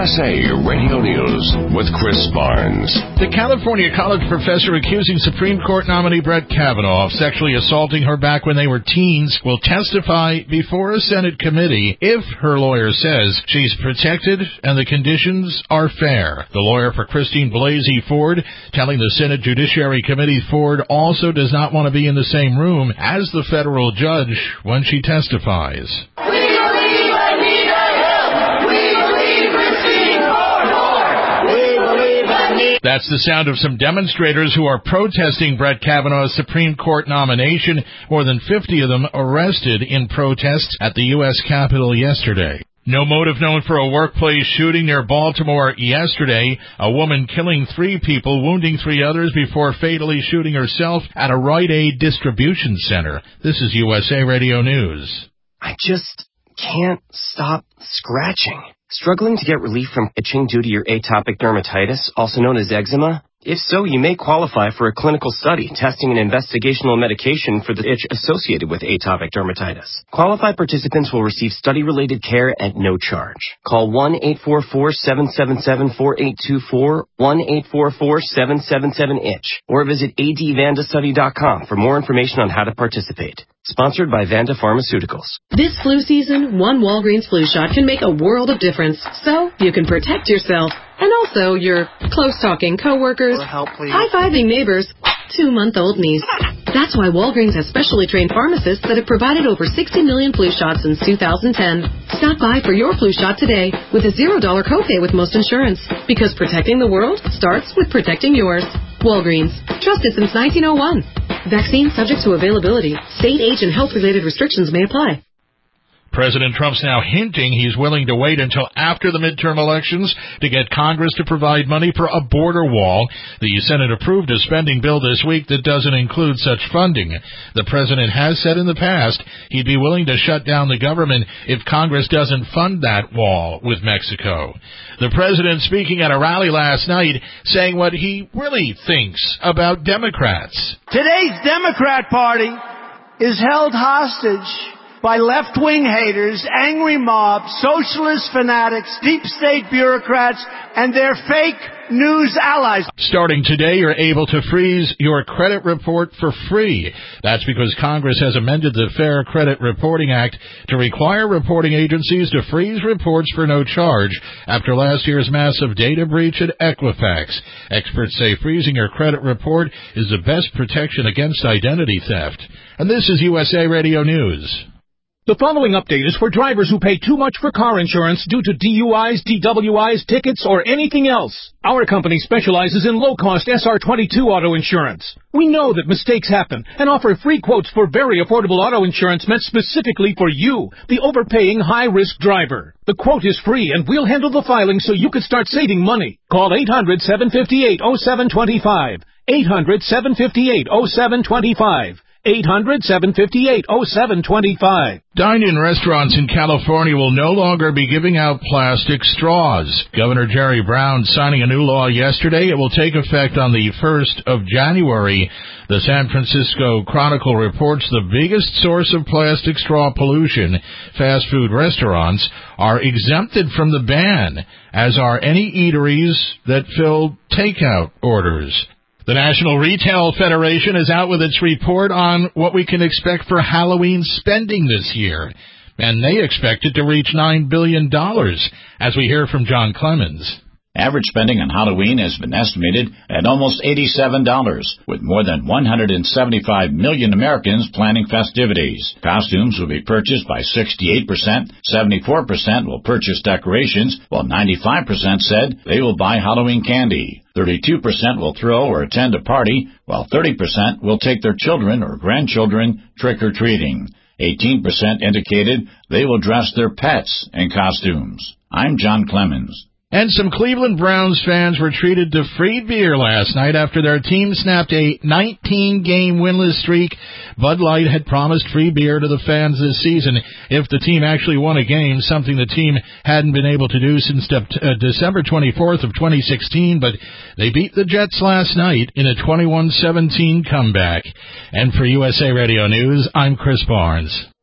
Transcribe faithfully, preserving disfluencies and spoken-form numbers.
S A Radio News with Chris Barnes. The California college professor accusing Supreme Court nominee Brett Kavanaugh of sexually assaulting her back when they were teens will testify before a Senate committee if, her lawyer says, she's protected and the conditions are fair. The lawyer for Christine Blasey Ford telling the Senate Judiciary Committee Ford also does not want to be in the same room as the federal judge when she testifies. That's the sound of some demonstrators who are protesting Brett Kavanaugh's Supreme Court nomination, more than fifty of them arrested in protests at the U S Capitol yesterday. No motive known for a workplace shooting near Baltimore yesterday. A woman killing three people, wounding three others before fatally shooting herself at a Rite Aid distribution center. This is U S A Radio News. I just can't stop scratching. Struggling to get relief from itching due to your atopic dermatitis, also known as eczema? If so, you may qualify for a clinical study testing an investigational medication for the itch associated with atopic dermatitis. Qualified participants will receive study-related care at no charge. Call one eight four four, seven seven seven, four eight two four, one eight four four, seven seven seven, itch, or visit a d vanda study dot com for more information on how to participate. Sponsored by Vanda Pharmaceuticals. This flu season, one Walgreens flu shot can make a world of difference, so you can protect yourself and also your close-talking coworkers, high-fiving neighbors, two-month-old niece. That's why Walgreens has specially trained pharmacists that have provided over sixty million flu shots since two thousand ten. Stop by for your flu shot today with a zero dollar copay with most insurance, because protecting the world starts with protecting yours. Walgreens. Trusted since nineteen oh one. Vaccine subject to availability. State, age, and health-related restrictions may apply. President Trump's now hinting he's willing to wait until after the midterm elections to get Congress to provide money for a border wall. The Senate approved a spending bill this week that doesn't include such funding. The president has said in the past he'd be willing to shut down the government if Congress doesn't fund that wall with Mexico. The president speaking at a rally last night saying what he really thinks about Democrats. Today's Democrat Party is held hostage by left-wing haters, angry mobs, socialist fanatics, deep state bureaucrats, and their fake news allies. Starting today, you're able to freeze your credit report for free. That's because Congress has amended the Fair Credit Reporting Act to require reporting agencies to freeze reports for no charge after last year's massive data breach at Equifax. Experts say freezing your credit report is the best protection against identity theft. And this is U S A Radio News. The following update is for drivers who pay too much for car insurance due to D U Is, D W Is, tickets, or anything else. Our company specializes in low-cost S R twenty-two auto insurance. We know that mistakes happen and offer free quotes for very affordable auto insurance meant specifically for you, the overpaying high-risk driver. The quote is free, and we'll handle the filing so you can start saving money. Call eight hundred, seven five eight, oh seven two five. eight hundred, seven five eight, oh seven two five. eight hundred, seven five eight, oh seven two five. Dine-in restaurants in California will no longer be giving out plastic straws. Governor Jerry Brown signing a new law yesterday. It will take effect on the first of January. The San Francisco Chronicle reports the biggest source of plastic straw pollution, fast food restaurants, are exempted from the ban, as are any eateries that fill takeout orders. The National Retail Federation is out with its report on what we can expect for Halloween spending this year, and they expect it to reach nine billion dollars, as we hear from John Clemens. Average spending on Halloween has been estimated at almost eighty-seven dollars, with more than one hundred seventy-five million Americans planning festivities. Costumes will be purchased by sixty-eight percent, seventy-four percent will purchase decorations, while ninety-five percent said they will buy Halloween candy. thirty-two percent will throw or attend a party, while thirty percent will take their children or grandchildren trick-or-treating. eighteen percent indicated they will dress their pets in costumes. I'm John Clemens. And some Cleveland Browns fans were treated to free beer last night after their team snapped a nineteen-game winless streak. Bud Light had promised free beer to the fans this season if the team actually won a game, something the team hadn't been able to do since de- uh, December twenty-fourth of twenty sixteen, but they beat the Jets last night in a twenty-one seventeen comeback. And for U S A Radio News, I'm Chris Barnes.